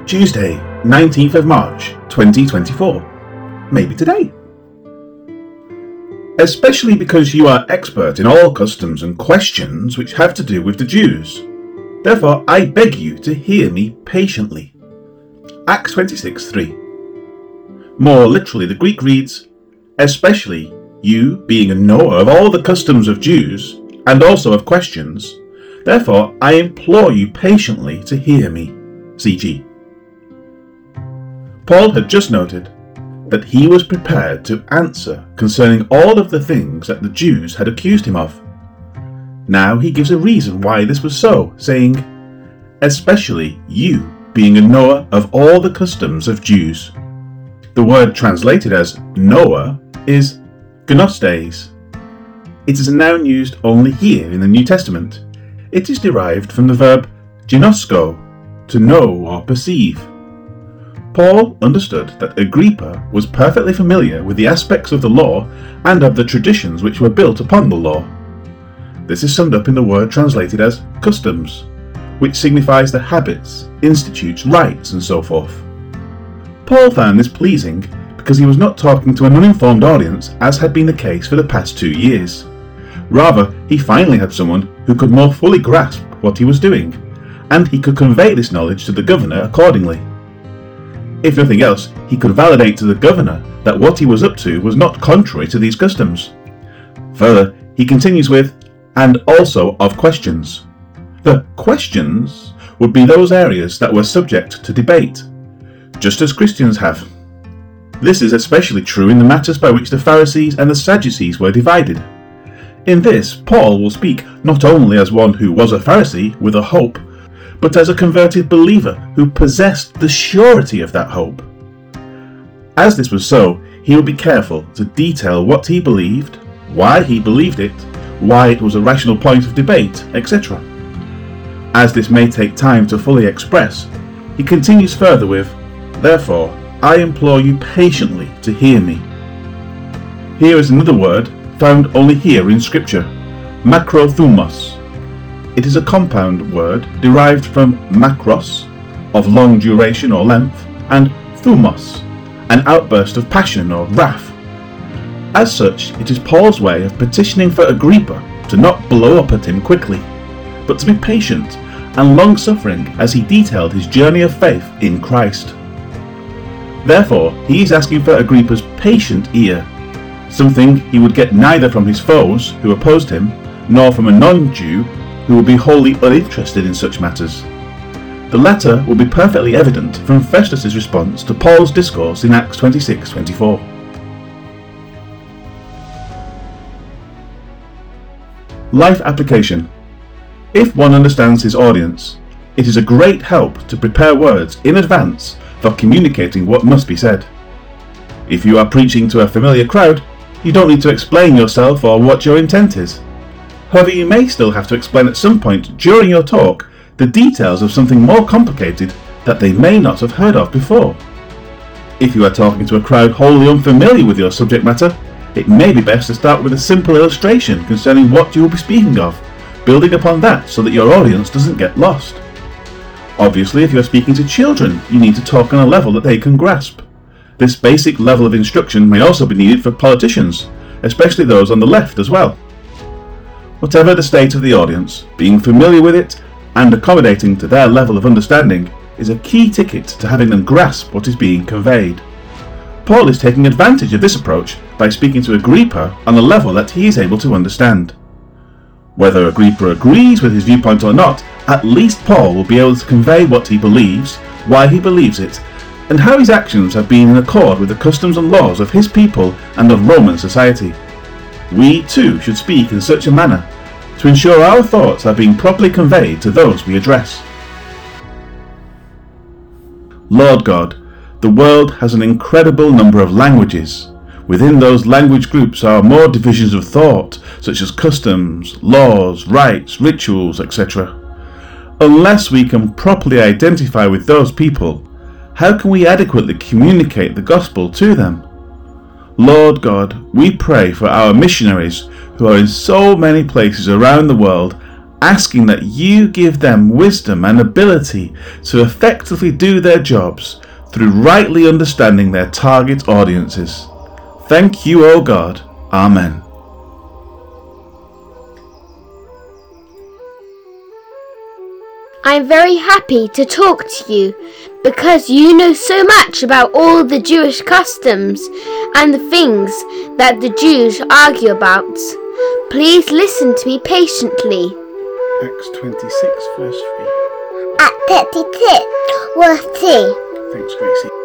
Tuesday, 19th of March, 2024. Maybe today. Especially because you are expert in all customs and questions which have to do with the Jews. Therefore, I beg you to hear me patiently. Acts 26:3. More literally, the Greek reads, especially you being a knower of all the customs of Jews, and also of questions, therefore I implore you patiently to hear me. CG. Paul had just noted that he was prepared to answer concerning all of the things that the Jews had accused him of. Now he gives a reason why this was so, saying, especially you being a knower of all the customs of Jews. The word translated as knower is gnostes. It is a noun used only here in the New Testament. It is derived from the verb ginosko, to know or perceive. Paul understood that Agrippa was perfectly familiar with the aspects of the law and of the traditions which were built upon the law. This is summed up in the word translated as customs, which signifies the habits, institutes, rites, and so forth. Paul found this pleasing because he was not talking to an uninformed audience as had been the case for the past 2 years. Rather, he finally had someone who could more fully grasp what he was doing, and he could convey this knowledge to the governor accordingly. If nothing else, he could validate to the governor that what he was up to was not contrary to these customs. Further, he continues with, and also of questions. The questions would be those areas that were subject to debate, just as Christians have. This is especially true in the matters by which the Pharisees and the Sadducees were divided. In this, Paul will speak not only as one who was a Pharisee with a hope, but as a converted believer who possessed the surety of that hope. As this was so, he would be careful to detail what he believed, why he believed it, why it was a rational point of debate, etc. As this may take time to fully express, he continues further with, therefore, I implore you patiently to hear me. Here is another word found only here in Scripture, makrothumos. It is a compound word derived from makros, of long duration or length, and thumos, an outburst of passion or wrath. As such, it is Paul's way of petitioning for Agrippa to not blow up at him quickly, but to be patient and long-suffering as he detailed his journey of faith in Christ. Therefore, he is asking for Agrippa's patient ear, something he would get neither from his foes who opposed him, nor from a non-Jew who would be wholly uninterested in such matters. The latter will be perfectly evident from Festus' response to Paul's discourse in Acts 26:24. Life application. If one understands his audience, it is a great help to prepare words in advance for communicating what must be said. If you are preaching to a familiar crowd, you don't need to explain yourself or what your intent is. However, you may still have to explain at some point during your talk the details of something more complicated that they may not have heard of before. If you are talking to a crowd wholly unfamiliar with your subject matter, it may be best to start with a simple illustration concerning what you will be speaking of, building upon that so that your audience doesn't get lost. Obviously, if you are speaking to children, you need to talk on a level that they can grasp. This basic level of instruction may also be needed for politicians, especially those on the left as well. Whatever the state of the audience, being familiar with it and accommodating to their level of understanding is a key ticket to having them grasp what is being conveyed. Paul is taking advantage of this approach by speaking to Agrippa on a level that he is able to understand. Whether Agrippa agrees with his viewpoint or not, at least Paul will be able to convey what he believes, why he believes it, and how his actions have been in accord with the customs and laws of his people and of Roman society. We too should speak in such a manner to ensure our thoughts are being properly conveyed to those we address. Lord God, the world has an incredible number of languages. Within those language groups are more divisions of thought, such as customs, laws, rites, rituals, etc. Unless we can properly identify with those people, how can we adequately communicate the gospel to them? Lord God, we pray for our missionaries who are in so many places around the world asking that you give them wisdom and ability to effectively do their jobs through rightly understanding their target audiences. Thank you, O God. Amen. I'm very happy to talk to you because you know so much about all the Jewish customs and the things that the Jews argue about. Please listen to me patiently. Acts 26, verse 3. At 32, verse 3. Thanks, Gracie.